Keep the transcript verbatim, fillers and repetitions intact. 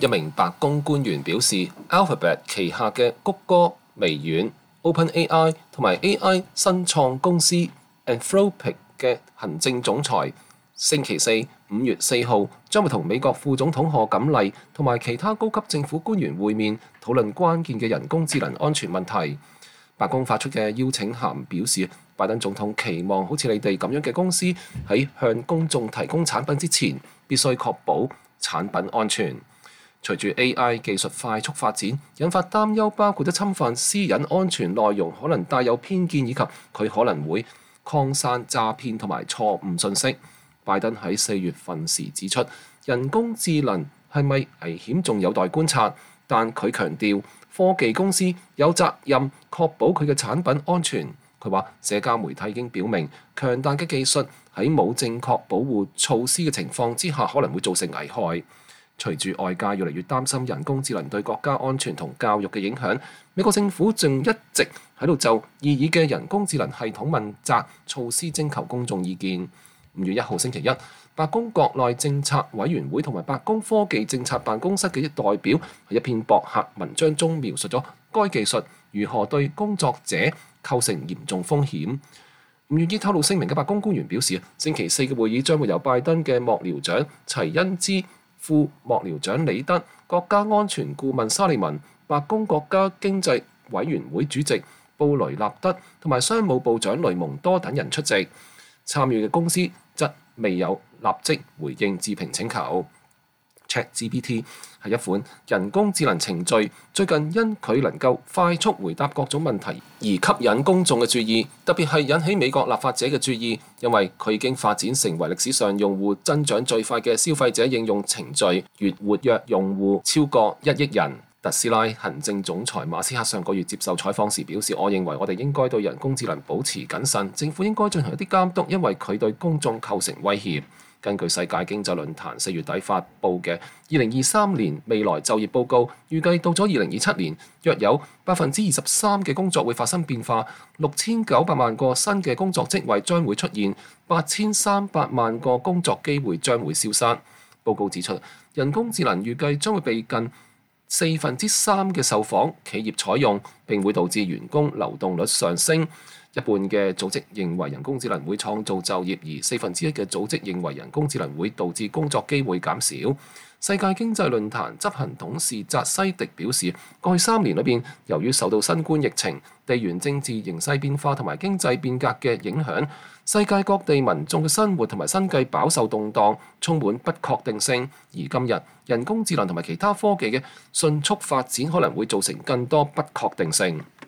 一名白宮官員表示 ，Alphabet 旗下嘅谷歌、微軟、OpenAI 同埋 A I 新創公司 Anthropic 嘅行政總裁星期四五月四號將會同美國副總統賀錦麗同埋其他高級政府官員會面，討論關鍵嘅人工智能安全問題。白宮發出嘅邀請函表示，拜登總統期望好似你哋咁樣嘅公司喺向公眾提供產品之前，必須確保產品安全。隨住 A I 技術快速發展，引發擔憂包括咗侵犯私隱、安全內容可能帶有偏見，以及佢可能會擴散詐騙同埋錯誤信息。拜登喺四月份時指出，人工智能係咪危險仲有待觀察，但佢強調科技公司有責任確保佢嘅產品安全。佢話社交媒體已經表明，強大嘅技術喺冇正確保護措施嘅情況之下，可能會造成危害。隨住外界越嚟越擔心人工智能對國家安全同教育嘅影響，美國政府正一直喺度就擬議嘅人工智能系統問責措施徵求公眾意見。五月一號星期一，白宮國內政策委員會同埋白宮科技政策辦公室嘅一代表喺一篇博客文章中描述咗該技術如何對工作者構成嚴重風險。唔願意透露姓名嘅白宮官員表示，星期四嘅會議將會由拜登嘅幕僚長齊恩茲、副幕僚長李德、國家安全顧問沙利文、白宮國家經濟委員會主席布雷納德同埋商務部長雷蒙多等人出席。參與嘅公司則未有立即回應置評請求。ChatGPT 係一款人工智能程序，最近因佢能夠快速回答各種問題而吸引公眾嘅注意，特別係引起美國立法者嘅注意，因為佢已經發展成為歷史上用戶增長最快嘅消費者應用程序，月活躍用戶超過一億人。特斯拉行政總裁馬斯克上個月接受採訪時表示，我認為我哋應該對人工智能保持謹慎，政府應該進行一啲監督，因為佢對公眾構成威脅。根據世界經濟論壇四月底發布嘅二零二三年未來就業報告，預計到咗二零二七年，約有百分之二十三嘅工作會發生變化，六千九百萬個新嘅工作職位將會出現，八千三百萬個工作機會將會消失。報告指出，人工智能預計將會被近四分之三嘅受訪企業採用，並會導致員工流動率上升。一半嘅組織認為人工智能會創造就業，而四分之一嘅組織認為人工智能會導致工作機會減少。世界經濟論壇執行董事扎西迪表示，過去三年裏邊，由於受到新冠疫情、地緣政治形勢變化同埋經濟變革嘅影響，世界各地民眾嘅生活同埋生計飽受動盪，充滿不確定性。而今日人工智能同埋其他科技嘅迅速發展可能會造成更多不確定性。